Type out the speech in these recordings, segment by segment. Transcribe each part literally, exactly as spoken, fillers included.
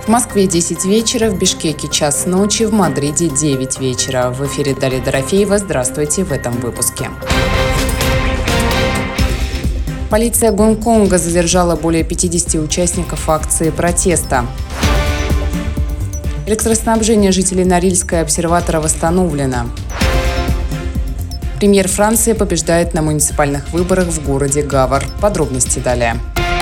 В Москве десять вечера, в Бишкеке час ночи, в Мадриде девять вечера. В эфире Дарья Дорофеева. Здравствуйте в этом выпуске. Полиция Гонконга задержала более пятидесяти участников акции протеста. Электроснабжение жителей Норильска и обсерватора восстановлено. Премьер Франции побеждает на муниципальных выборах в городе Гавр. Подробности далее.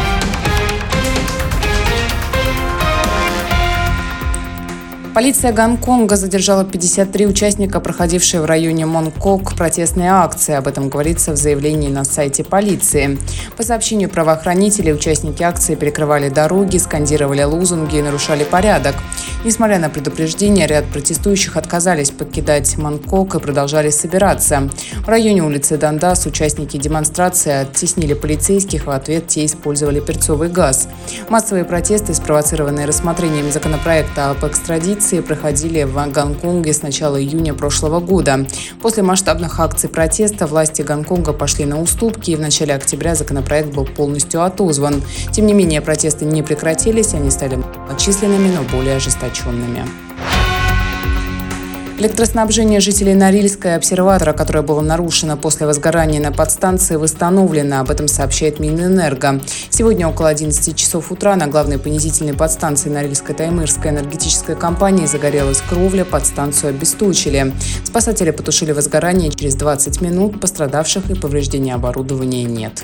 Полиция Гонконга задержала пятьдесят три участника, проходившей в районе Монкок протестной акции. Об этом говорится в заявлении на сайте полиции. По сообщению правоохранителей, участники акции перекрывали дороги, скандировали лозунги и нарушали порядок. Несмотря на предупреждение, ряд протестующих отказались покидать Монкок и продолжали собираться. В районе улицы Дандас участники демонстрации оттеснили полицейских, в ответ те использовали перцовый газ. Массовые протесты, спровоцированные рассмотрением законопроекта об экстрадиции, проходили в Гонконге с начала июня прошлого года. После масштабных акций протеста власти Гонконга пошли на уступки, и в начале октября законопроект был полностью отозван. Тем не менее, протесты не прекратились, они стали малочисленными, но более ожесточенными. Электроснабжение жителей Норильска и обсерватора, которое было нарушено после возгорания на подстанции, восстановлено. Об этом сообщает Минэнерго. Сегодня около одиннадцати часов утра на главной понизительной подстанции Норильско-Таймырской энергетической компании загорелась кровля, подстанцию обесточили. Спасатели потушили возгорание через двадцать минут, пострадавших и повреждений оборудования нет.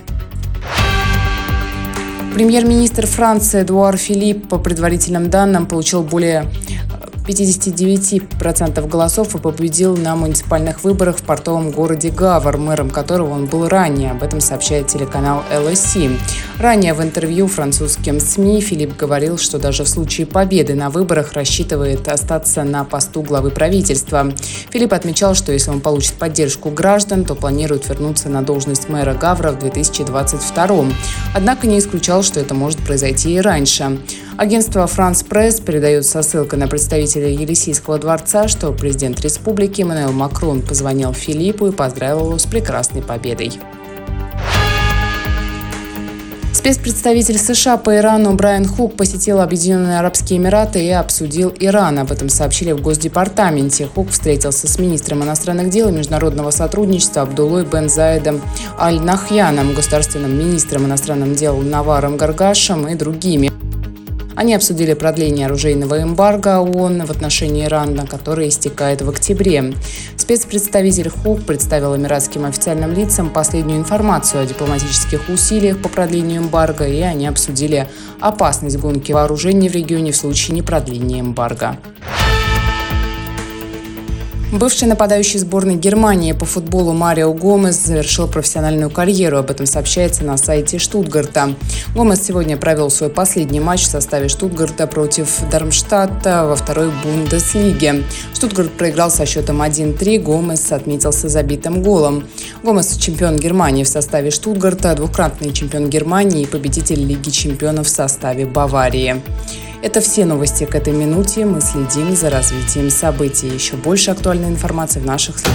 Премьер-министр Франции Эдуар Филипп, по предварительным данным, получил более пятьдесят девять процентов голосов и победил на муниципальных выборах в портовом городе Гавр, мэром которого он был ранее. Об этом сообщает телеканал эл эс си. Ранее в интервью французским СМИ Филипп говорил, что даже в случае победы на выборах рассчитывает остаться на посту главы правительства. Филипп отмечал, что если он получит поддержку граждан, то планирует вернуться на должность мэра Гавра в две тысячи двадцать втором. Однако не исключал, что это может произойти и раньше. Агентство «Франс Пресс» передает со ссылкой на представителя Елисейского дворца, что президент республики Эммануэль Макрон позвонил Филиппу и поздравил его с прекрасной победой. Спецпредставитель США по Ирану Брайан Хук посетил Объединенные Арабские Эмираты и обсудил Иран. Об этом сообщили в Госдепартаменте. Хук встретился с министром иностранных дел и международного сотрудничества Абдуллой бен Заедом Аль-Нахьяном, государственным министром иностранных дел Наваром Гаргашем и другими. Они обсудили продление оружейного эмбарго ООН в отношении Ирана, которое истекает в октябре. Спецпредставитель Хук представил эмиратским официальным лицам последнюю информацию о дипломатических усилиях по продлению эмбарго, и они обсудили опасность гонки вооружений в регионе в случае непродления эмбарго. Бывший нападающий сборной Германии по футболу Марио Гомес завершил профессиональную карьеру. Об этом сообщается на сайте Штутгарта. Гомес сегодня провел свой последний матч в составе Штутгарта против Дармштадта во второй Бундеслиге. Штутгарт проиграл со счетом один-три. Гомес отметился забитым голом. Гомес – чемпион Германии в составе Штутгарта, двукратный чемпион Германии и победитель Лиги чемпионов в составе Баварии. Это все новости к этой минуте. Мы следим за развитием событий. Еще больше актуальной информации в наших следующих